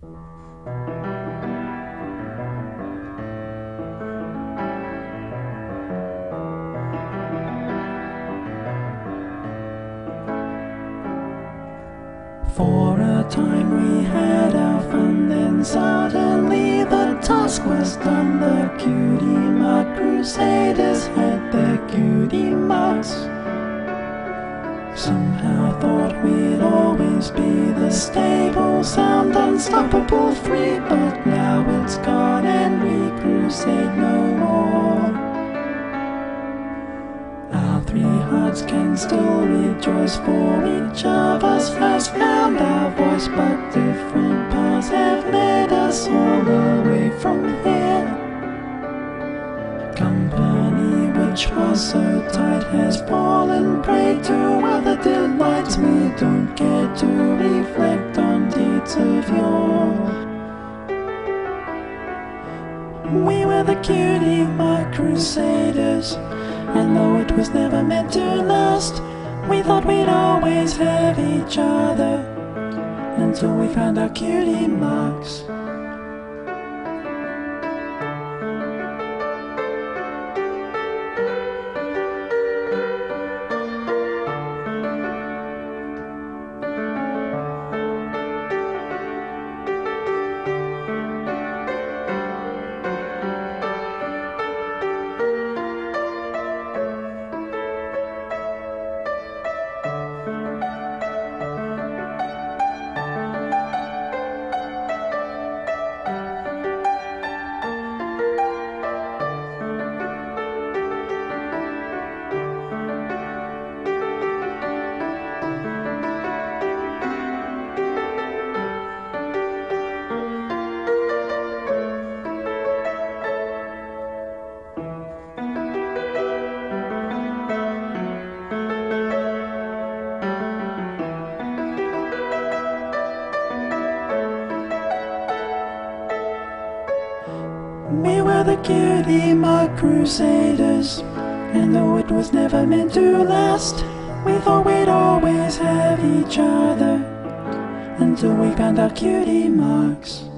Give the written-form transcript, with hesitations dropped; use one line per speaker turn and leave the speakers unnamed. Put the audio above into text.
For a time we had our fun, then suddenly the task was done. The Cutie Mark Crusaders had their cutie marks. Somehow thought we'd always be the stable, sound, unstoppable, free, but now it's gone and we crusade no more. Our three hearts can still rejoice, for each of us has found our voice, but different paths have led us all away from here. Company which was so tight has fallen prey to other delights. We don't care to reflect on deeds of yore. We were the Cutie Mark Crusaders, and though it was never meant to last, we thought we'd always have each other, until we found our cutie marks. We were the Cutie Mark Crusaders, and though it was never meant to last, we thought we'd always have each other, until we found our cutie marks.